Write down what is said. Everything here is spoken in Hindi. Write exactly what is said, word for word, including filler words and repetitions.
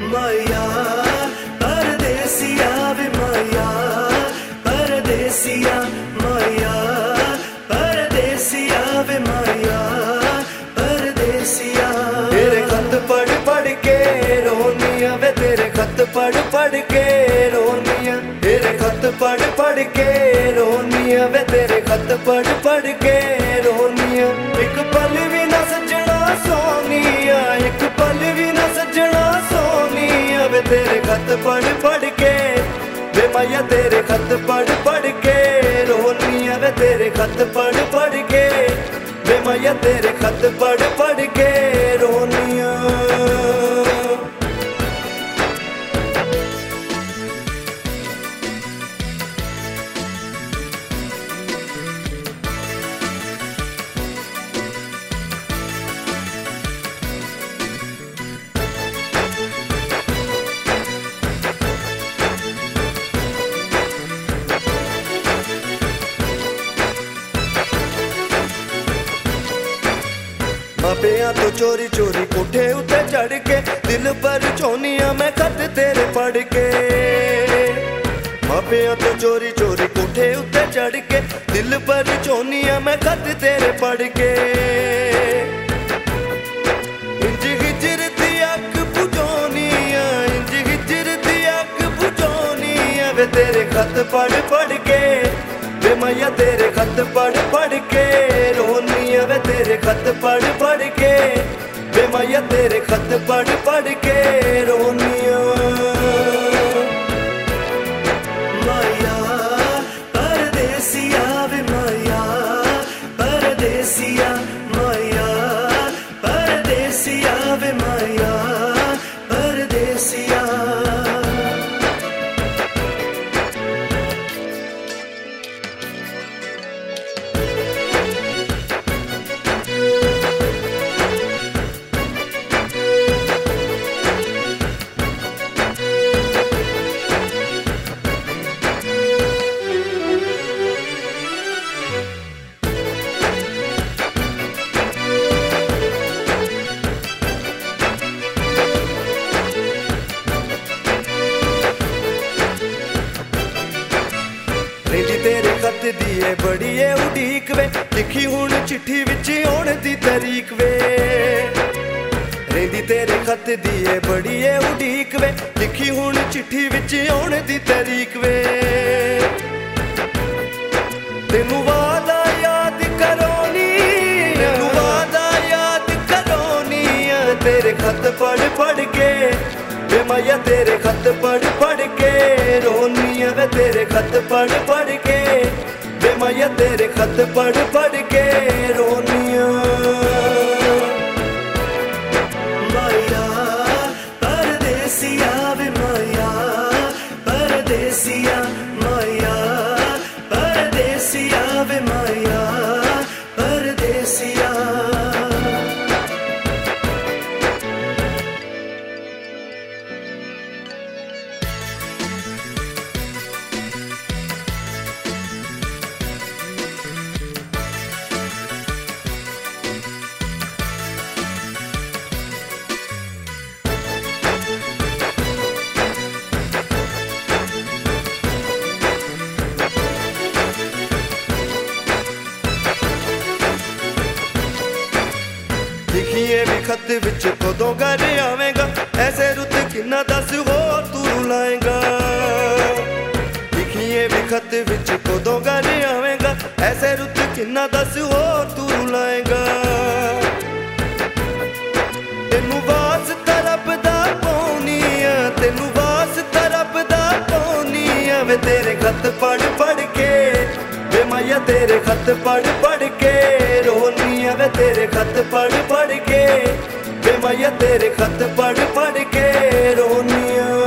माया परदेसिया वे माया परदेसिया माया परदेसिया वे माया परदेसिया। तेरे खत पढ़ पढ़ के रोनिया वे तेरे खत पढ़ पढ़ के रोनिया तेरे खत पढ़ पढ़ के रोनिया वे तेरे खत पढ़ पढ़ के रोनिया। एक पल भी ना सजना सोनिया एक पल भी ना सजना सोनिया वे तेरे खत पढ़ पढ़ के वे माया तेरे खत पढ़ पढ़ के रोनिया वे तेरे खत पढ़ पढ़ के वे माया तेरे खत पढ़ पढ़ के रोनिया। मापिया तो चोरी चोरी कोठे उते चढ़ के दिल पर चोनिया मैं खत तेरे पढ़ के। मापिया तो चोरी चोरी कोठे उते चढ़ के दिल पर चोनिया मैं खत तेरे पढ़ के। इंज हिजर दी अग बुझोनिया इंज हिजर दी अग बुझोनिया वे तेरे खत पढ़ पढ़ के वे मैया तेरे खत पढ़ पढ़ के रोनिया वे तेरे खत पढ़ पढ़ के वे मैया तेरे खत पढ़ पढ़ के रोनिया। माया परदेसिया वे माया परदेसिया माया परदेसिया वे माया परदेसिया। रेंदी तेरे खत दिए बड़ी है उड़ीक वे लिखी हुण चिट्ठी विच आउण दी तरीक वे। रेंदी तेरे खत दिए बड़ी है उड़ीक वे लिखी हुण चिट्ठी विच आउण दी तरीक वे। तेनू वादा याद करोनी तेनू वादा याद करोनी तेरे खत पढ़ पढ़ के वे मैया तेरे खत पढ़ पढ़ के रोनिया वे तेरे खत पढ़ पढ़ के वे मैया तेरे खत पढ़ पढ़ के रोनिया। माया परदेसिया वे माया परदेसिया माया परदेसिया वे माया परदेसिया। लिखिए भी खत विच कदों घर आवेगा ऐसे रुत किन्ना दस होर तू रुलाएगा। लिखिए भी खत विच कदों घर आवेगा ऐसे रुत किन्ना दस होर तू रुलाएगा। तेनू वास तरफ दा पौनिया तेनू वास तरफ दा पौनिया वे तेरे खत पढ़ पढ़ के वे मैया तेरे खत पढ़ पढ़ के रोनिया वे तेरे खत पढ़ पढ़ के वे मैया तेरे खत पढ़ पढ़ के रोनिया।